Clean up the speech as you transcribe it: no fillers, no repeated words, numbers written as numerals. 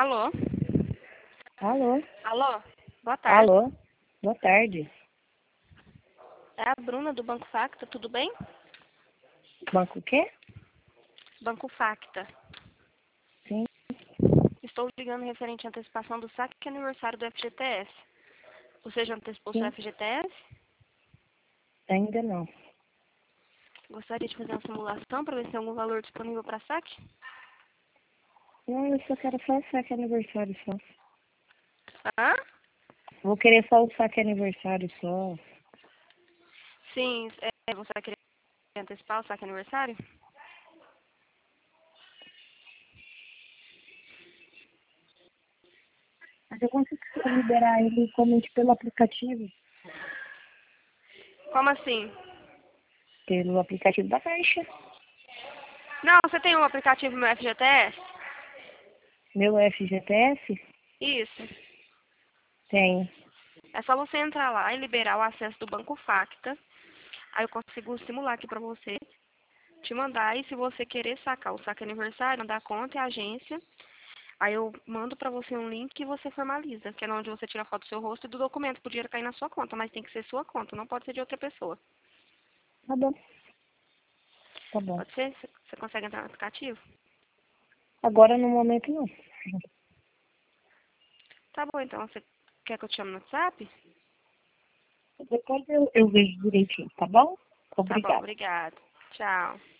Alô? Alô? Alô? Boa tarde. Alô? Boa tarde. É a Bruna do Banco Facta, tudo bem? Banco o quê? Banco Facta. Sim, Estou ligando referente à antecipação do saque e aniversário do FGTS. Você já antecipou seu sim. FGTS? Ainda não. Gostaria de fazer uma simulação para ver se tem algum valor disponível para saque? Não, eu só quero só o saque aniversário só. Hã? Vou querer só o saque aniversário só. Sim, você vai querer antecipar o saque e aniversário? Mas eu consigo liberar ele somente pelo aplicativo. Como assim? Pelo aplicativo da Caixa. Não, você tem um aplicativo no FGTS? Meu FGTS? Isso. Tem. É só você entrar lá e liberar o acesso do Banco Facta. Aí eu consigo simular aqui para você, te mandar. E se você querer sacar o saque aniversário, mandar conta e agência, aí eu mando para você um link que você formaliza, que é onde você tira a foto do seu rosto e do documento pro dinheiro cair na sua conta, mas tem que ser sua conta, não pode ser de outra pessoa. Tá bom. Tá bom. Pode ser? Você consegue entrar no aplicativo? Agora no momento não. Tá bom, então você quer que eu te chame no WhatsApp? Depois eu vejo direitinho, tá bom? Tá bom, Obrigada. obrigada. Tchau.